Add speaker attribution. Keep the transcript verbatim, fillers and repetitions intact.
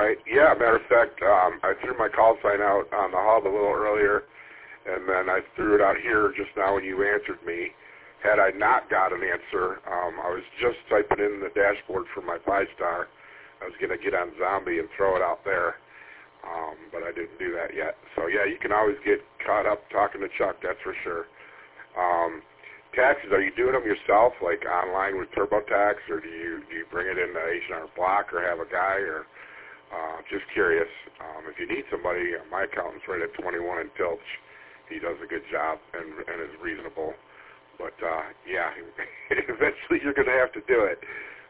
Speaker 1: right. Yeah, matter of fact, um, I threw my call sign out on the hub a little earlier, and then I threw it out here just now when you answered me. Had I not got an answer, um, I was just typing in the dashboard for my five-star. I was going to get on Zombie and throw it out there, um, but I didn't do that yet. So, yeah, you can always get caught up talking to Chuck, that's for sure. Um, taxes, are you doing them yourself, like online with TurboTax, or do you do you bring it into H and R Block or have a guy? Or uh, just curious. Um, if you need somebody, my accountant's right at twenty-one in Tilch. He does a good job and, and is reasonable. But, uh, yeah, eventually you're going to have to do it.